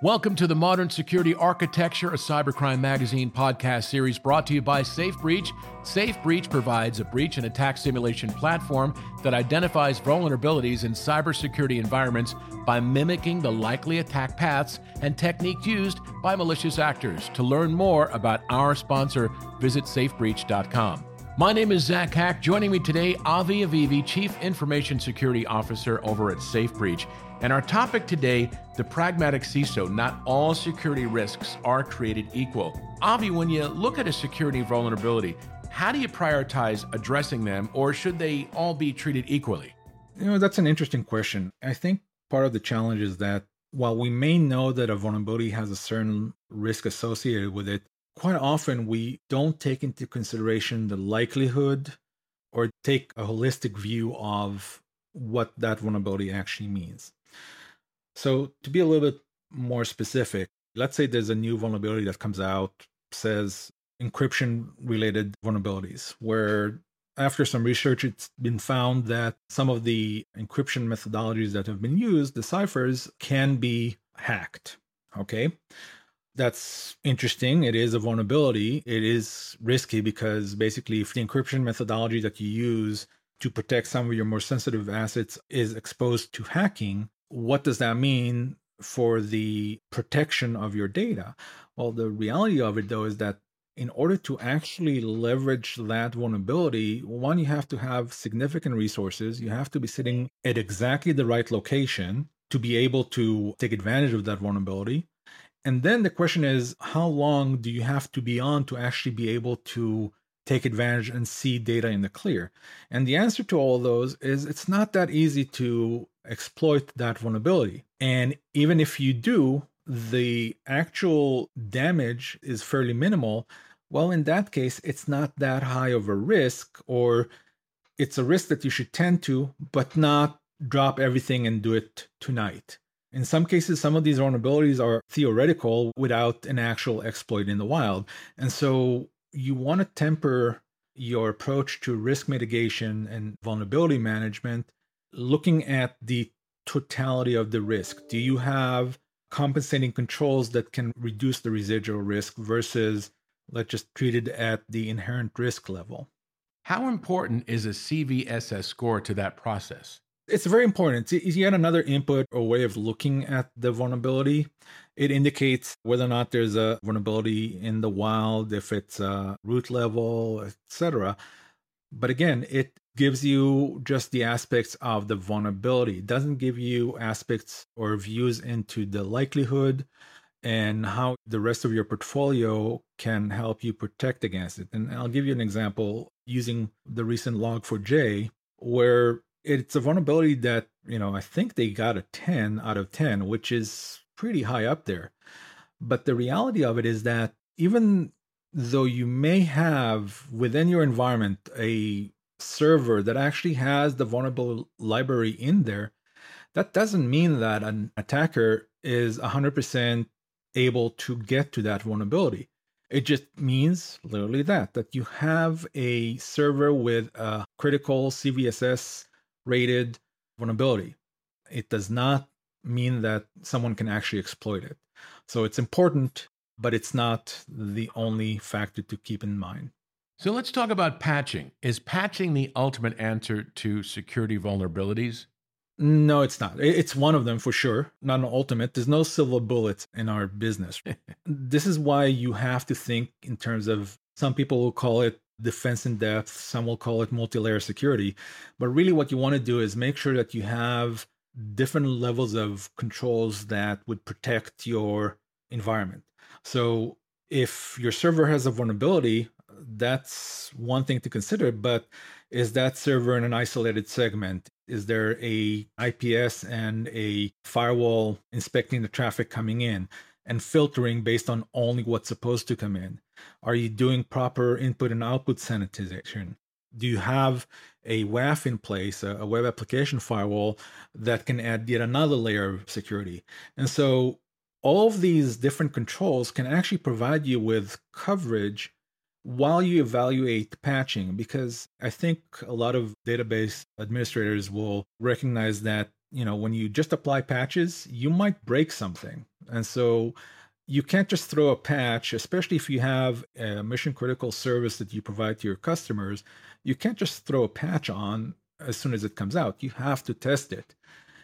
Welcome to the Modern Security Architecture, a Cybercrime Magazine podcast series brought to you by SafeBreach. SafeBreach provides a breach and attack simulation platform that identifies vulnerabilities in cybersecurity environments by mimicking the likely attack paths and techniques used by malicious actors. To learn more about our sponsor, visit safebreach.com. My name is Zach Hack. Joining me today, Avi Avivi, Chief Information Security Officer over at SafeBreach. And our topic today, the pragmatic CISO. Not all security risks are created equal. Avi, when you look at a security vulnerability, how do you prioritize addressing them, or should they all be treated equally? That's an interesting question. I think part of the challenge is that while we may know that a vulnerability has a certain risk associated with it, quite often we don't take into consideration the likelihood or take a holistic view of what that vulnerability actually means. So to be a little bit more specific, let's say there's a new vulnerability that comes out, says encryption-related vulnerabilities, where after some research, it's been found that some of the encryption methodologies that have been used, the ciphers, can be hacked. Okay? That's interesting. It is a vulnerability. It is risky because basically if the encryption methodology that you use to protect some of your more sensitive assets is exposed to hacking, what does that mean for the protection of your data? Well, the reality of it, though, is that in order to actually leverage that vulnerability, one, you have to have significant resources. You have to be sitting at exactly the right location to be able to take advantage of that vulnerability. And then the question is, how long do you have to be on to actually be able to take advantage and see data in the clear? And the answer to all of those is it's not that easy to exploit that vulnerability. And even if you do, the actual damage is fairly minimal. Well, in that case, it's not that high of a risk, or it's a risk that you should tend to, but not drop everything and do it tonight. In some cases, some of these vulnerabilities are theoretical without an actual exploit in the wild. And so you want to temper your approach to risk mitigation and vulnerability management, looking at the totality of the risk. Do you have compensating controls that can reduce the residual risk versus let's just treat it at the inherent risk level? How important is a CVSS score to that process? It's very important. It's yet another input or way of looking at the vulnerability. It indicates whether or not there's a vulnerability in the wild, if it's root level, etc. But again, it gives you just the aspects of the vulnerability. It doesn't give you aspects or views into the likelihood and how the rest of your portfolio can help you protect against it. And I'll give you an example using the recent Log4j, where it's a vulnerability that, I think they got a 10 out of 10, which is pretty high up there. But the reality of it is that even though you may have within your environment a server that actually has the vulnerable library in there, that doesn't mean that an attacker is 100% able to get to that vulnerability. It just means literally that you have a server with a critical CVSS rated vulnerability. It does not mean that someone can actually exploit it. So it's important, but it's not the only factor to keep in mind. So let's talk about patching. Is patching the ultimate answer to security vulnerabilities? No, it's not. It's one of them for sure, not an ultimate. There's no silver bullets in our business. This is why you have to think in terms of, some people will call it defense in depth, some will call it multi-layer security. But really what you want to do is make sure that you have different levels of controls that would protect your environment. So if your server has a vulnerability, that's one thing to consider, but is that server in an isolated segment? Is there a IPS and a firewall inspecting the traffic coming in and filtering based on only what's supposed to come in? Are you doing proper input and output sanitization? Do you have a WAF in place, a web application firewall that can add yet another layer of security? And so all of these different controls can actually provide you with coverage while you evaluate patching, because I think a lot of database administrators will recognize that, when you just apply patches, you might break something. And so you can't just throw a patch, especially if you have a mission critical service that you provide to your customers. You can't just throw a patch on as soon as it comes out. You have to test it.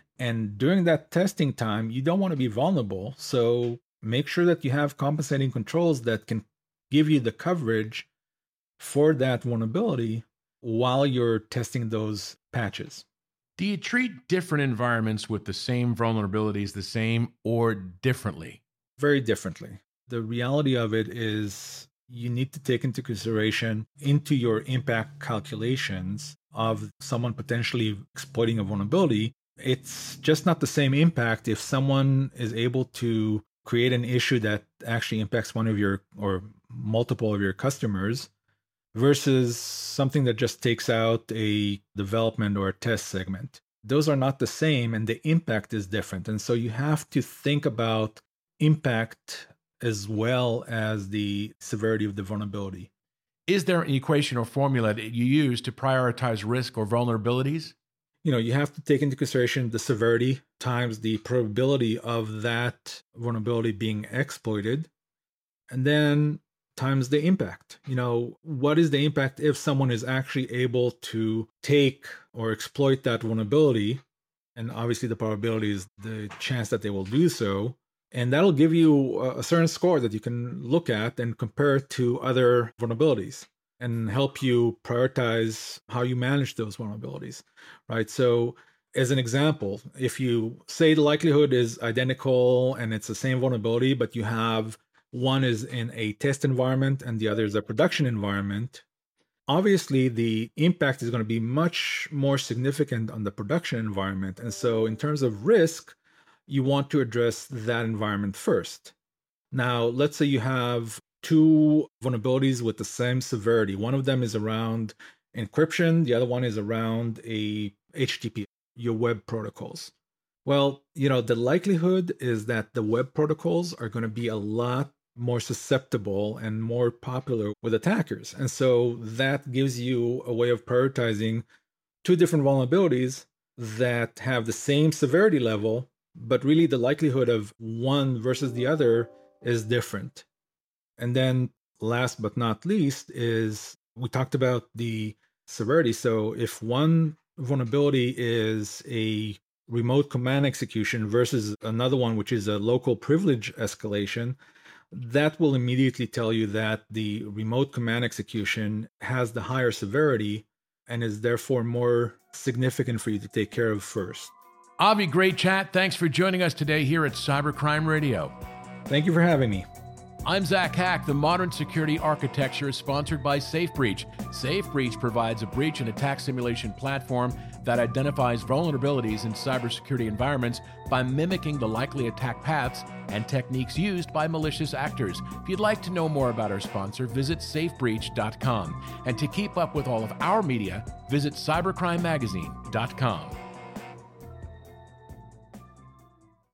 And during that testing time, you don't want to be vulnerable. So make sure that you have compensating controls that can give you the coverage for that vulnerability while you're testing those patches. Do you treat different environments with the same vulnerabilities the same or differently? Very differently. The reality of it is you need to take into consideration into your impact calculations of someone potentially exploiting a vulnerability. It's just not the same impact if someone is able to create an issue that actually impacts one of your or multiple of your customers versus something that just takes out a development or a test segment. Those are not the same, and the impact is different. And so you have to think about impact as well as the severity of the vulnerability. Is there an equation or formula that you use to prioritize risk or vulnerabilities? You have to take into consideration the severity times the probability of that vulnerability being exploited, and then times the impact. What is the impact if someone is actually able to take or exploit that vulnerability? And obviously the probability is the chance that they will do so. And that'll give you a certain score that you can look at and compare to other vulnerabilities and help you prioritize how you manage those vulnerabilities, right? So as an example, if you say the likelihood is identical and it's the same vulnerability, but you have one is in a test environment and the other is a production environment, obviously the impact is going to be much more significant on the production environment. And so in terms of risk, you want to address that environment first. Now, let's say you have two vulnerabilities with the same severity. One of them is around encryption. The other one is around a HTTP, your web protocols. Well, the likelihood is that the web protocols are going to be a lot more susceptible and more popular with attackers. And so that gives you a way of prioritizing two different vulnerabilities that have the same severity level, but really the likelihood of one versus the other is different. And then last but not least is we talked about the severity. So if one vulnerability is a remote command execution versus another one, which is a local privilege escalation, that will immediately tell you that the remote command execution has the higher severity and is therefore more significant for you to take care of first. Avi, great chat. Thanks for joining us today here at Cybercrime Radio. Thank you for having me. I'm Zach Hack. The Modern Security Architecture is sponsored by SafeBreach. SafeBreach provides a breach and attack simulation platform that identifies vulnerabilities in cybersecurity environments by mimicking the likely attack paths and techniques used by malicious actors. If you'd like to know more about our sponsor, visit safebreach.com. And to keep up with all of our media, visit cybercrimemagazine.com.